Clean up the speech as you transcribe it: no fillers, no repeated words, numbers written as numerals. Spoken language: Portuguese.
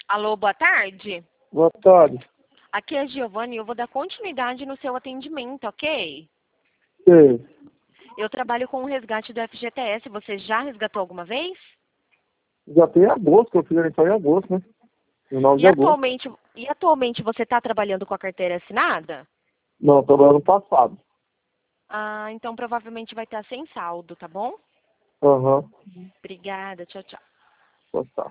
Alô, boa tarde. Boa tarde. Aqui é a Giovanni e eu vou dar continuidade no seu atendimento, ok? Sei. Eu trabalho com o resgate do FGTS. Você já resgatou alguma vez? Já tem agosto, que eu fiz a eleição em agosto, né? No 9 de E agosto. atualmente você está trabalhando com a carteira assinada? Não, trabalhei no passado. Ah, então provavelmente vai estar sem saldo, tá bom? Aham. Obrigada, tchau, tchau. Tá.